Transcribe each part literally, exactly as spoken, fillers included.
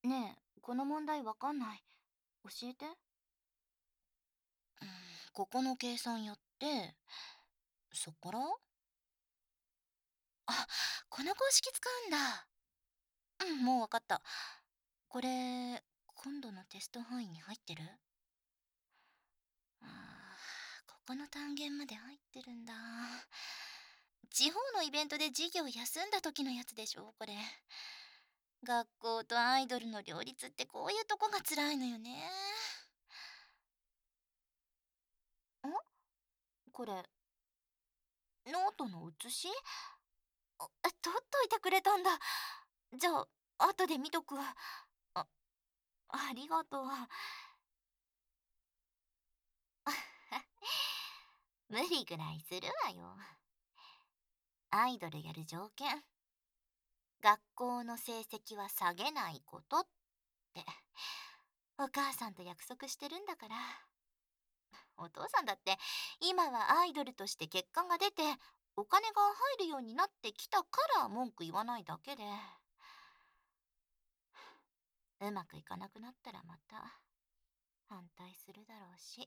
ねえ、この問題わかんない。教えて。 うん、ここの計算やって、そっからあ、この公式使うんだ。うん、もうわかった。これ、今度のテスト範囲に入ってる？あー、ここの単元まで入ってるんだ。地方のイベントで授業休んだ時のやつでしょ、これ。学校とアイドルの両立ってこういうとこが辛いのよね。 んこれ、ノートの写しあ、取っといてくれたんだ。じゃあ、後で見とく。あ、ありがとう。無理ぐらいするわよ。アイドルやる条件。学校の成績は下げないことって、お母さんと約束してるんだから。お父さんだって今はアイドルとして結果が出てお金が入るようになってきたから文句言わないだけで、うまくいかなくなったらまた反対するだろうし。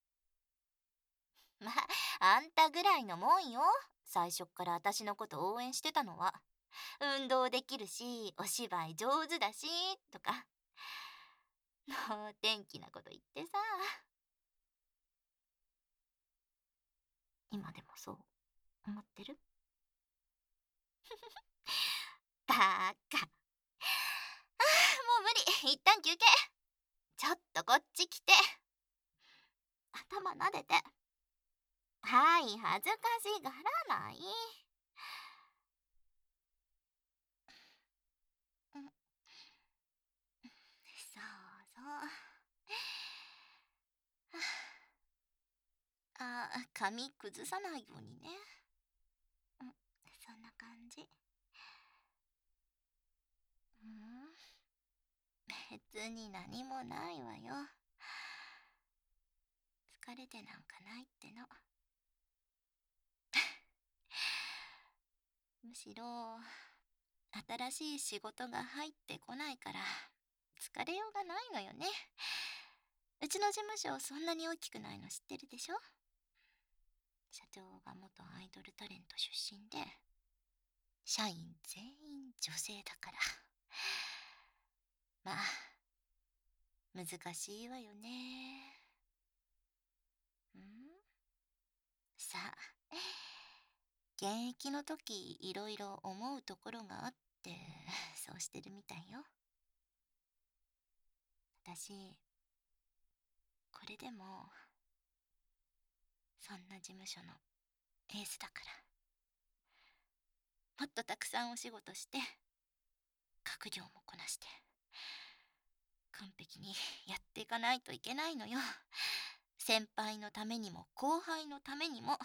まあ、あんたぐらいのもんよ。最初っから私のこと応援してたのは。運動できるし、お芝居上手だし、とか。能天気なこと言ってさ。今でもそう思ってる？バーカ。もう無理。一旦休憩。ちょっとこっち来て。頭撫でて。はい、恥ずかしがらない。うん、そうそう。ああ、髪崩さないようにね。うん、そんな感じ。うん、別に何もないわよ。疲れてなんかないっての。むしろ、新しい仕事が入ってこないから、疲れようがないのよね。うちの事務所そんなに大きくないの知ってるでしょ？社長が元アイドルタレント出身で、社員全員女性だから。まあ、難しいわよね。んさあ、現役の時いろいろ思うところがあって、そうしてるみたいよ。私、これでも、そんな事務所のエースだから。もっとたくさんお仕事して、閣僚もこなして、完璧にやっていかないといけないのよ。先輩のためにも後輩のためにも。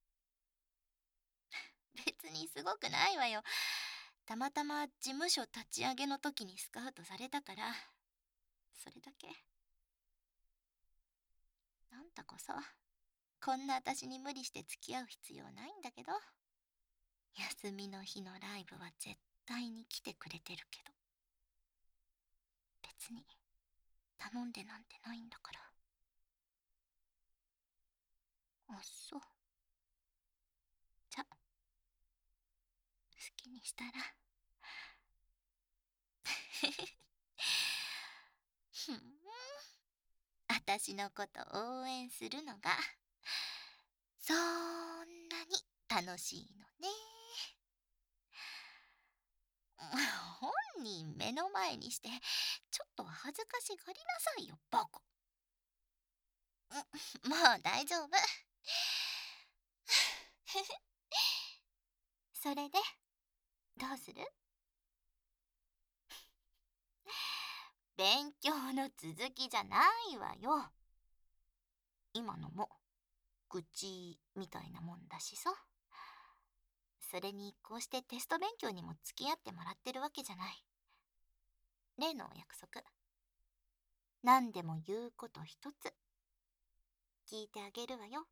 別にすごくないわよ。たまたま事務所立ち上げの時にスカウトされたから、それだけ。あんたこそ、こんな私に無理して付き合う必要ないんだけど。休みの日のライブは絶対に来てくれてるけど、別に頼んでなんてないんだから。あっそう。じゃ、好きにしたら。ふん、私のこと応援するのがそんなに楽しいのね。本人目の前にしてちょっと恥ずかしがりなさいよ、バカ。うん、もう大丈夫。それでどうする？勉強の続きじゃないわよ。今のも愚痴みたいなもんだしさ。それにこうしてテスト勉強にも付き合ってもらってるわけじゃない。例のお約束。何でも言うこと一つ聞いてあげるわよ。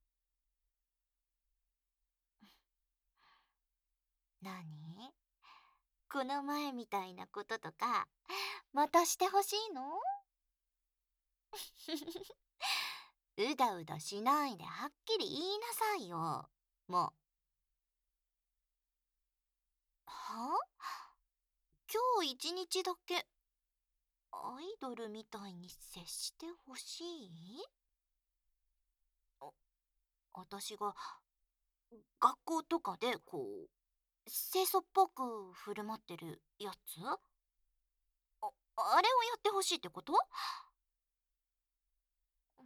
何？この前みたいなこととか、 またしてほしいの？うだうだしないではっきり言いなさいよ。もう。は？今日一日だけアイドルみたいに接してほしい？あ、私が学校とかでこう清楚っぽく振る舞ってるやつ？あ、あれをやってほしいってこと？うん、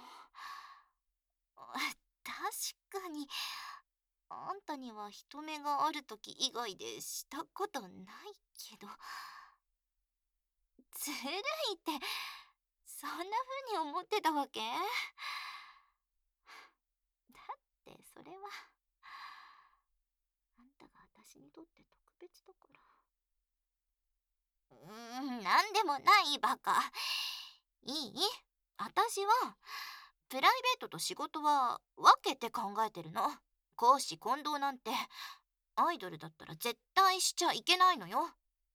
あ、確かにあんたには人目がある時以外でしたことないけど、ずるいって、そんな風に思ってたわけ？だってそれはあんたが私にとって特別だから。うーん、なんでもないバカ。いい？私はプライベートと仕事は分けて考えてるの。公私混同なんてアイドルだったら絶対しちゃいけないのよ。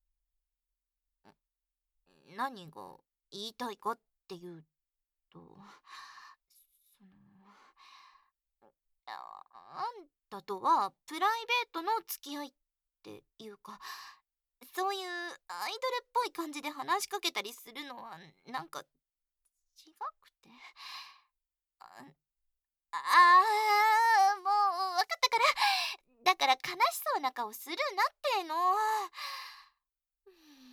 何が言いたいかっていうと、その、ああんたとはプライベートの付き合いっていうか、そういうアイドルっぽい感じで話しかけたりするのはなんか違くて。ああー、もう分かったから。だから悲しそうな顔するなっての。う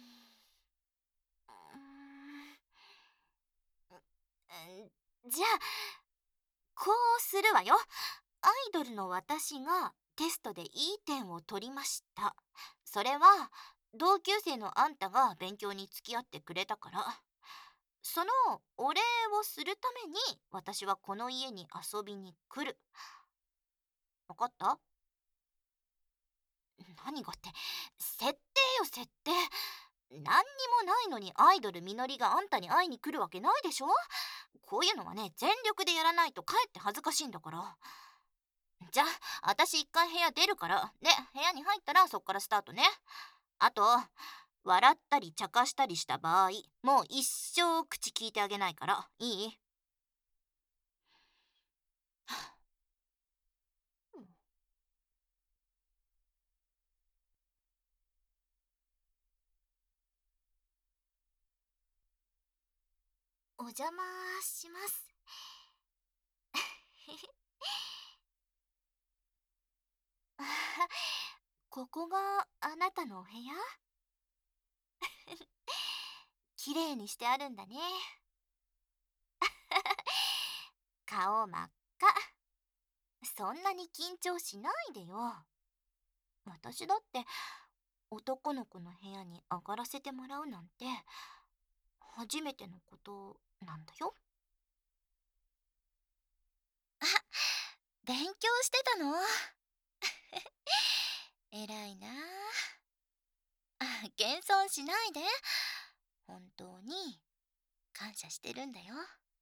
ーん、じゃあこうするわよ。アイドルの私がテストでいい点を取りました。それは同級生のあんたが勉強に付き合ってくれたから。そのお礼をするために私はこの家に遊びに来る。わかった？何がって、設定よ設定。何にもないのにアイドルみのりがあんたに会いに来るわけないでしょ。こういうのはね、全力でやらないとかえって恥ずかしいんだから。じゃあ私一回部屋出るから、で部屋に入ったらそっからスタートね。あと笑ったり茶化したりした場合、もう一生口聞いてあげないから、いい？お邪魔します。ここがあなたのお部屋？綺麗にしてあるんだね。顔真っ赤。そんなに緊張しないでよ。私だって男の子の部屋に上がらせてもらうなんて初めてのことなんだよ。あ、勉強してたの？偉いなあ。謙遜しないで。本当に感謝してるんだよ。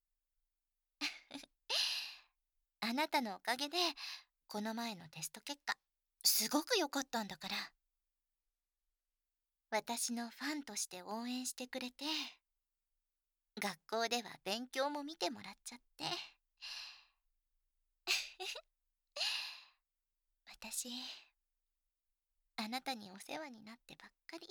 あなたのおかげでこの前のテスト結果すごく良かったんだから。私のファンとして応援してくれて、学校では勉強も見てもらっちゃって。私あなたにお世話になってばっかり。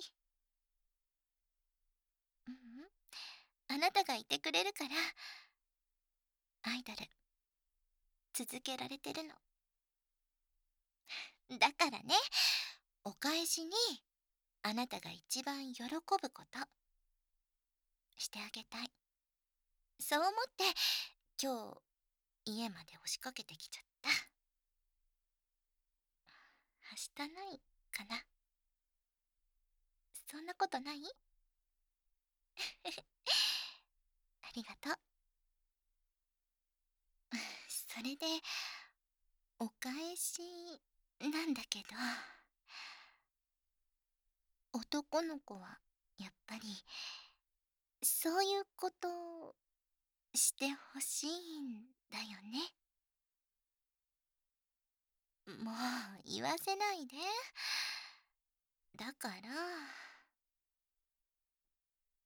ううん、あなたがいてくれるからアイドル続けられてるの。だからね、お返しにあなたが一番喜ぶことしてあげたい。そう思って今日家まで押しかけてきちゃった。はしたないかな？そんなことない？ありがとう。それでお返しなんだけど、男の子はやっぱりそういうことしてほしいんだよね。もう言わせないで。だから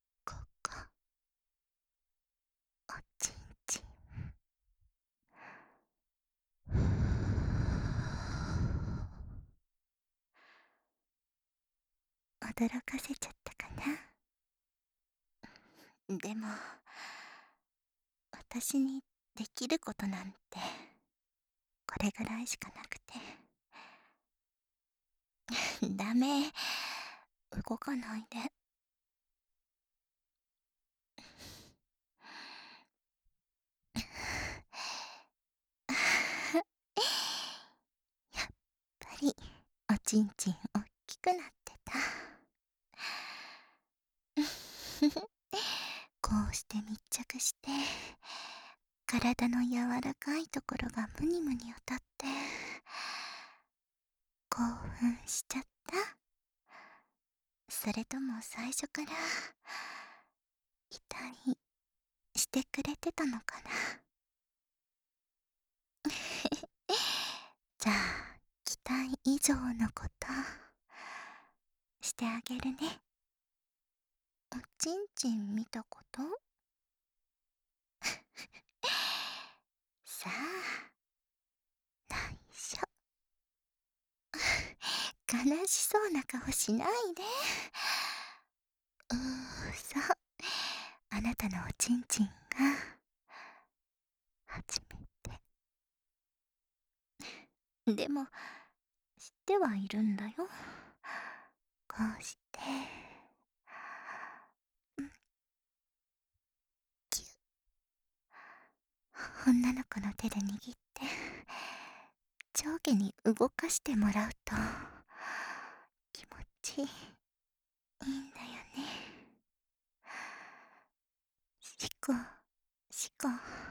驚かせちゃったかな。でも、私にできることなんて、これぐらいしかなくて。ダメ。動かないで。やっぱり、おちんちんおっきくなってた。こうして密着して、体の柔らかいところがムニムニ当たって、興奮しちゃった？それとも最初から期待してくれてたのかな？じゃあ、期待以上のことしてあげるね。おちんちん見たこと？さあ、内緒。悲しそうな顔しないで。うーそ、あなたのおちんちんが初めて。でも、知ってはいるんだよ。こうして、うん、キュッ。女の子の手で握って、上下に動かしてもらうと、気持ちいいんだよね。しこ、しこ、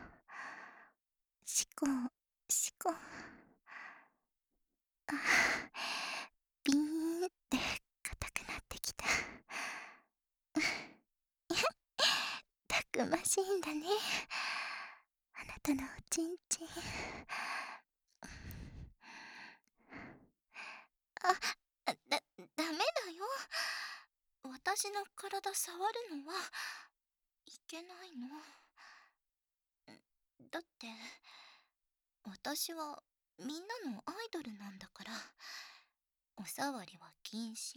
しこ、しこ。あ、ビーンって硬くなってきた。たくましいんだね。あなたのおちんちん。あ、だ、ダメだよ。私の体触るのはいけないの。だって、私はみんなのアイドルなんだから、お触りは禁止。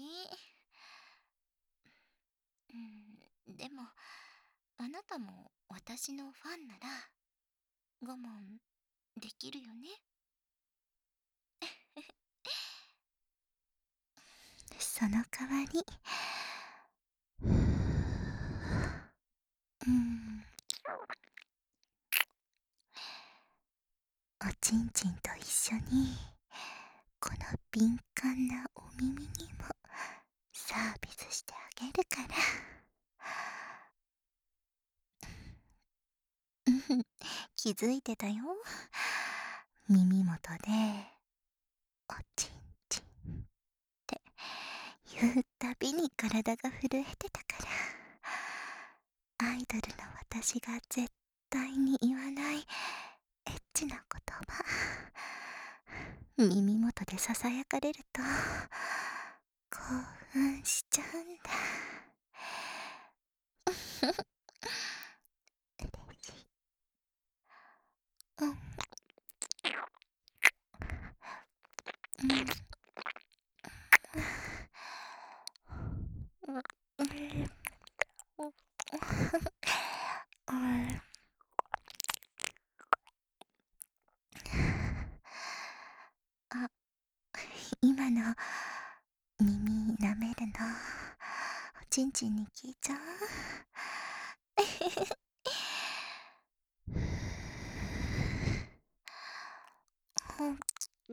うん、でも、あなたも私のファンなら、我慢できるよね。その代わり、うん、おちんちんと一緒に、この敏感なお耳にもサービスしてあげるから。うん、気づいてたよ。耳元で、おちんちんって言うたびに体が震えてたから。アイドルの私が絶対に言わないエッチな言葉、耳元でささやかれると興奮しちゃうんだ。嬉しい。うん、うん、うん、うん、あ、今の耳舐めるのおちんちんに聞いちゃう？うん、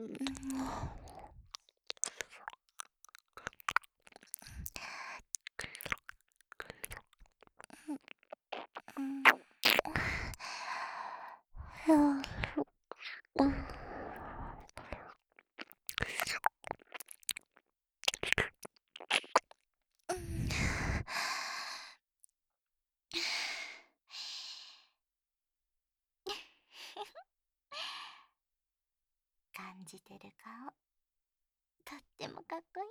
うん、感じてる顔、とってもかっこいい。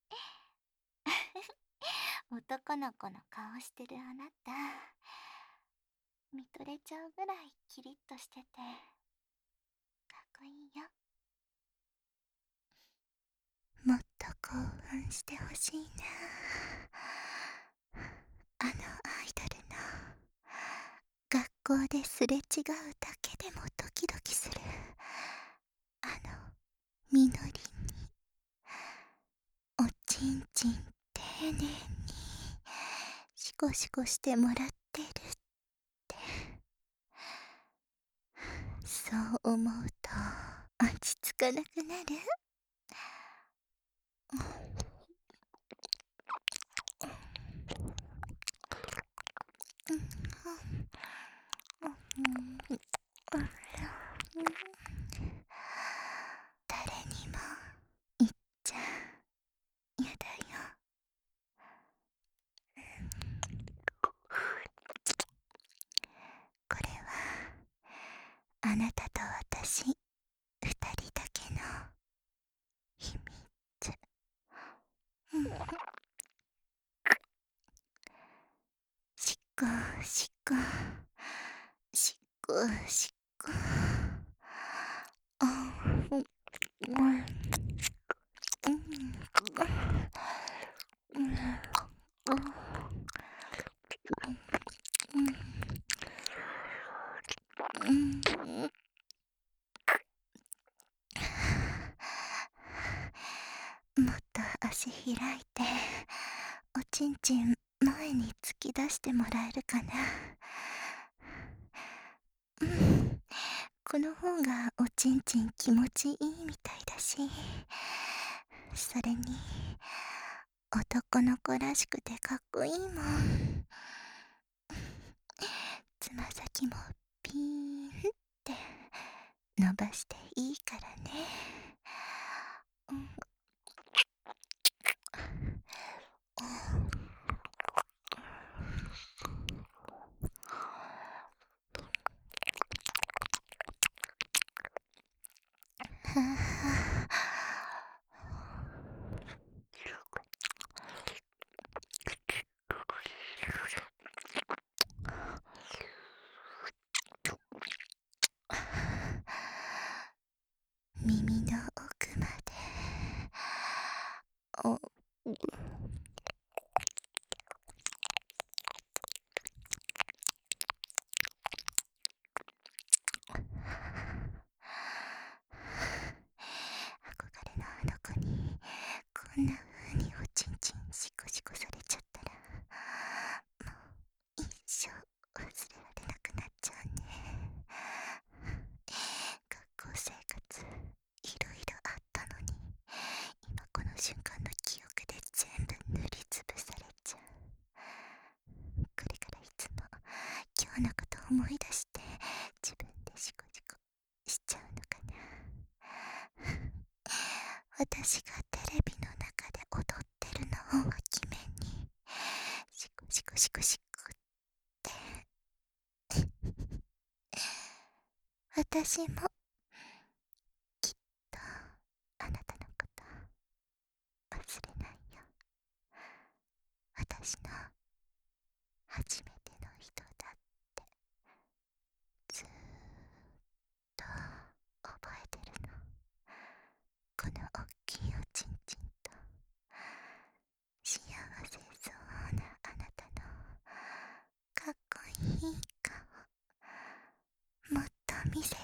男の子の顔してるあなた、見とれちゃうぐらいキリッとしてて、かっこいいよ。もっと興奮してほしいな。あのアイドルの学校ですれ違うだけでもドキドキするあのみのりにおちんちん丁寧にシコシコしてもらってるって、そう思うと落ち着かなくなる。誰にも言っちゃやだよ。これはあなたと私二人だけの秘密。うん、しっこしっこしっこしっこ。あうんうんもっと足開いておちんちん前に突き出してもらえるかな。うん、この方がおちんちん気持ちいいみたいだし、それに男の子らしくてかっこいいもん。つま先もピーンって伸ばしていいからね。うん、はあ、耳の奥までお憧れのあの子にこんな風におちんちんシコシコされちゃったら、もう一生忘れられなくなっちゃうね。学校生活いろいろあったのに、今この瞬間の記憶で全部塗りつぶされちゃう。これからいつも今日のこと思い出して自分でシコシコしちゃうのかな。私がテレビの中で踊ってるのを決めにシコシコシコシコって私もきっとあなたのこと忘れないよ。私の初めての人だってずーっと覚えてるの。このおっきいおちんちんと幸せそうなあなたのかっこいい顔、もっと見せて。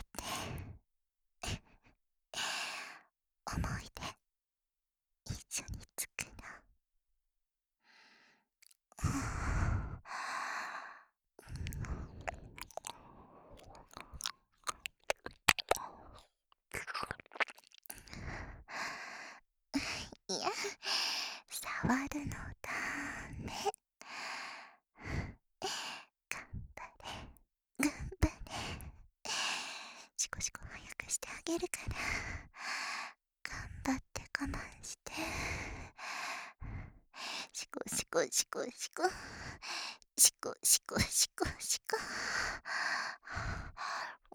思い出一緒に作ろう。いや、触るのだめ。頑張れ、頑張れ。シコシコ早くしてあげるから。頑張って我慢して。シコシコシコシコ。シコシコシコシコ。うん、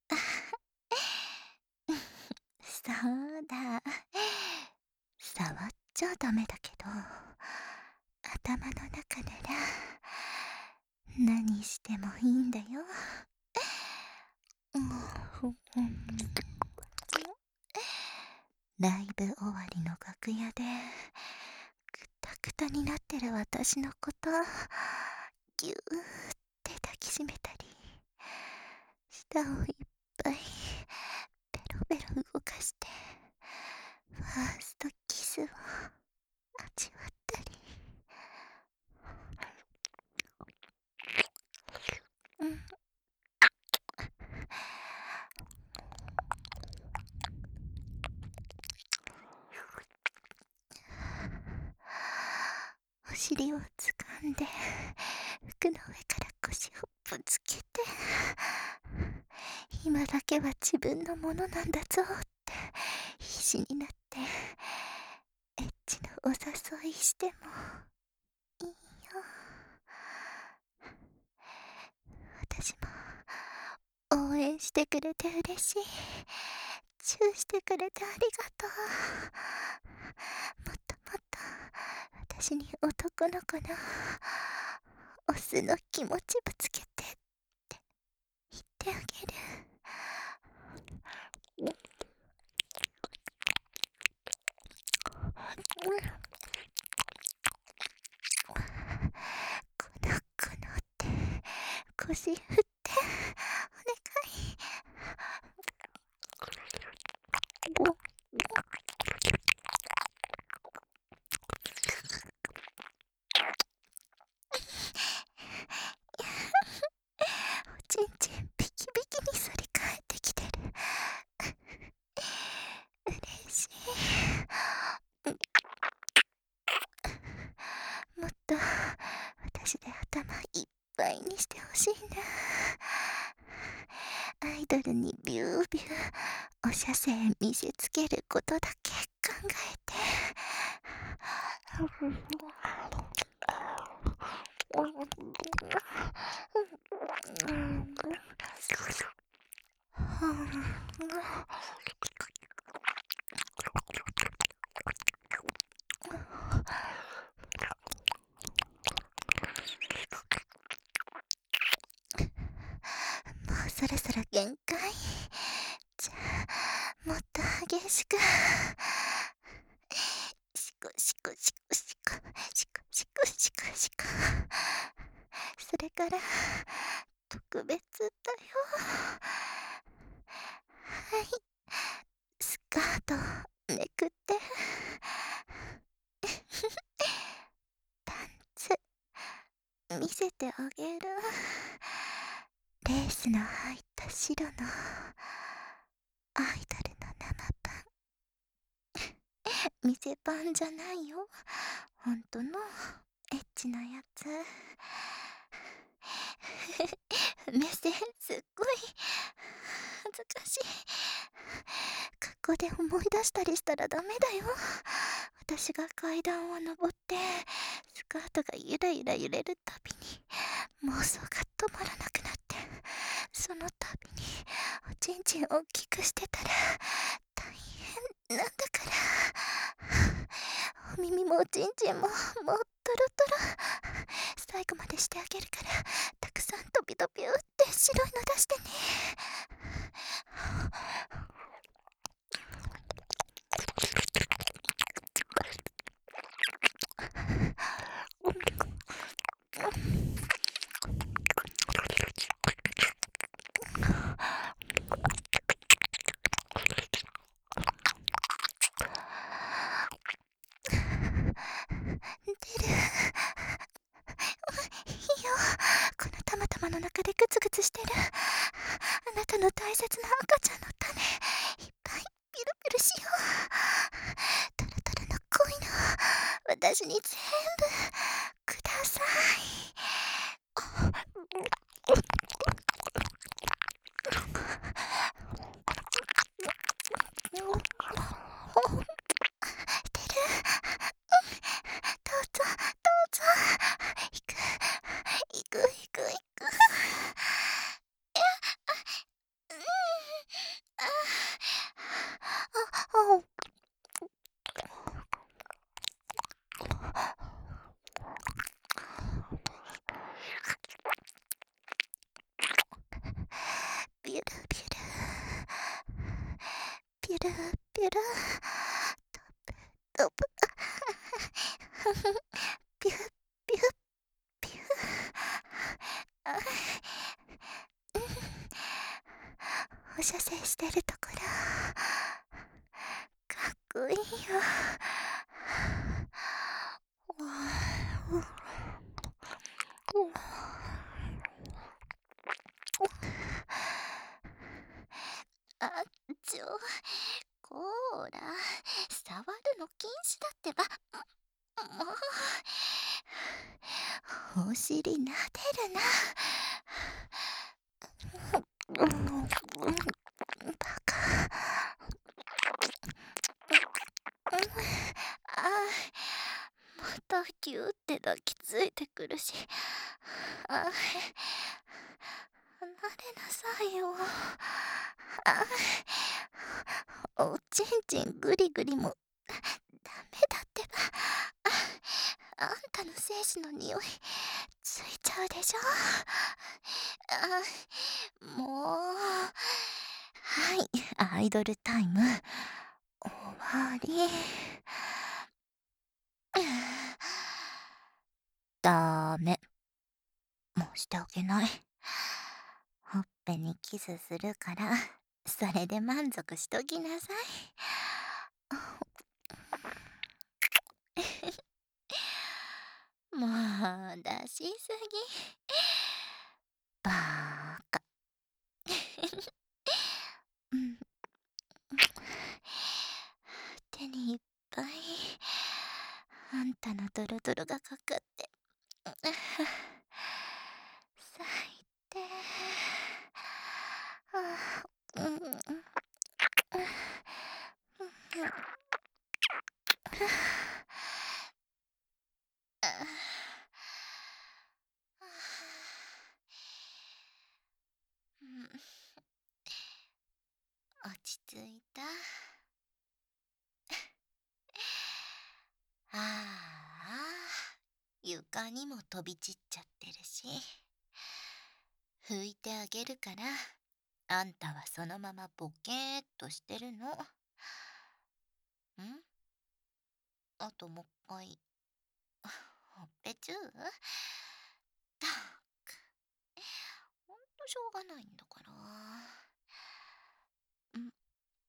そうだ。触っちゃダメだけど、頭の中なら何してもいいんだよ。ライブ終わりの楽屋でくたくたになってる私のことぎゅーって抱きしめたり、舌をいっぱいペロペロ動かしてファーストキスを味わったり、うん、お尻をつかんで服の上から腰をぶつけて、今だけは自分のものなんだぞって必死になってエッチなお誘いしてもいいよ。私も応援してくれて嬉しい。チューしてくれてありがとう。もっともっと私に男の子のオスの気持ちぶつけてって言ってあげる。このこのって腰振ってお願い。おちんちんビキビキに反り返ってきてる。嬉しい。もっと私で頭いっぱいにしてほしいな。アイドルにビュービューお射精見せつけることだけ考えて。もうそろそろ限界。じゃあもっと激しく。シコシコシコシコシコシコシコシコ。それから特別だよ。はい、スカートめくって。パンツ見せてあげる。レースの入った白のアイドルの生パン。店パンじゃないよ、ほんとのエッチなやつ。目線すっごい恥ずかしい。学校で思い出したりしたらダメだよ。私が階段を登ってスカートがゆらゆら揺れるたびに妄想が止まらなくなって、そのたびにおちんちん大きくしてたら大変なんだから。お耳もおちんちんももうトロトロ。最後までしてあげるから、たくさん飛び飛び打って白いの出してね。出る。いいよ、このたまたまの中でグツグツしてるあなたの大切な赤ちゃんの種いっぱいピルピルしよう。トロトロの恋の私に全部ください。出る。どうぞどうぞ。行く行く行く行く。いや、うん、あああ。 ルピュルトプピュピュピュあ放射線してるところかっこいいよ。あっちょ、こーら、触るの禁止だってば。もう、お尻撫でるな。バカ。ああ、またギューって抱きついてくるし。ああ、離れなさいよ。ああ、おちんちんぐりぐりもダメだってば。あ、あんたの精子の匂いついちゃうでしょ。あ、もう。はい、アイドルタイム終わり。ダメ。もうしてあげない。ほっぺにキスするから、それで満足しときなさい。もう出しすぎ。バーカ。うん、手にいっぱいあんたのドロドロがかかって。最低。うんうんうん落ち着いた。ああ、床にも飛び散っちゃってるし。拭いてあげるから、あんたはそのままボケーっとしてるの。ん？あともっかい。ほっぺチュー？たく。ほんとしょうがないんだから。ん。ん。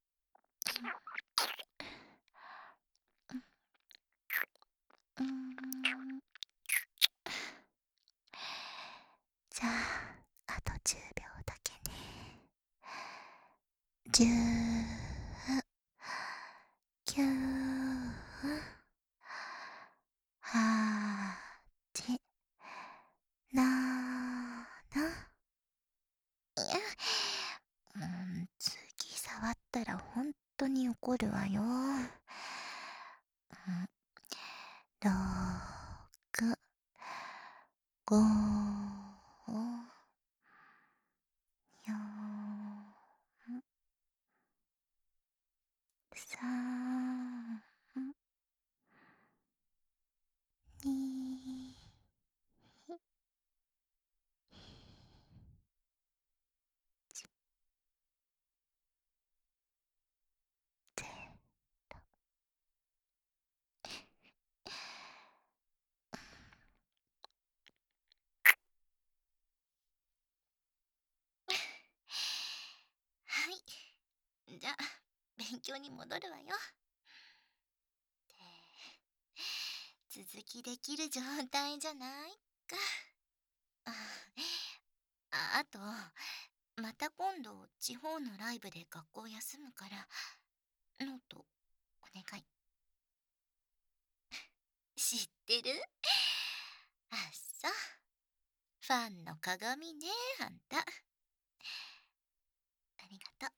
うん。じゃあ、あとじゅうびょうだけね。じゅう、きゅう、はち、なな。いや、うん、次触ったらほんとに怒るわよ。うん、ろく、ご、よん、さん、に、ゼロ。はい。じゃあ、勉強に戻るわよ。続きできる状態じゃないか。あ、ああと、また今度地方のライブで学校休むから、ノートお願い。知ってる？あっさ。ファンの鏡ね、あんた。ありがと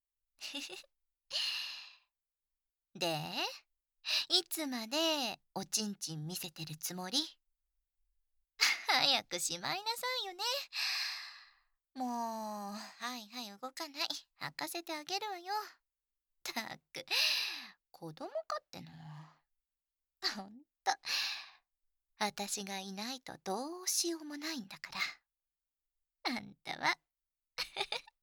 う。で、いつまでおちんちん見せてるつもり？早くしまいなさいよね。もう、はいはい動かない。履かせてあげるわよ。たく、子供かっての。ほんと。私がいないとどうしようもないんだから。あんたは